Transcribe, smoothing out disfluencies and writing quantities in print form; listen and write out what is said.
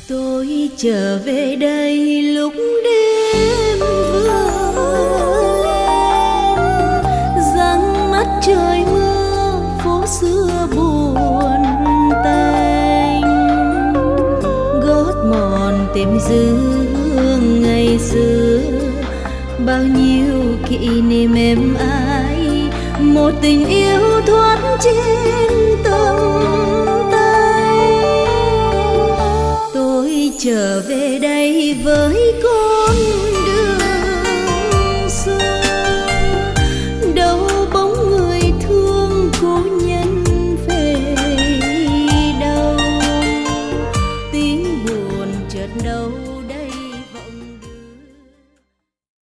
Tôi trở về đây lúc đêm vừa lên, răng mắt trời mưa phố xưa buồn tênh, gót mòn tìm dương ngày xưa, bao nhiêu kỷ niệm êm ái, một tình yêu thoát trên tầm tay. Tôi trở về đây với cô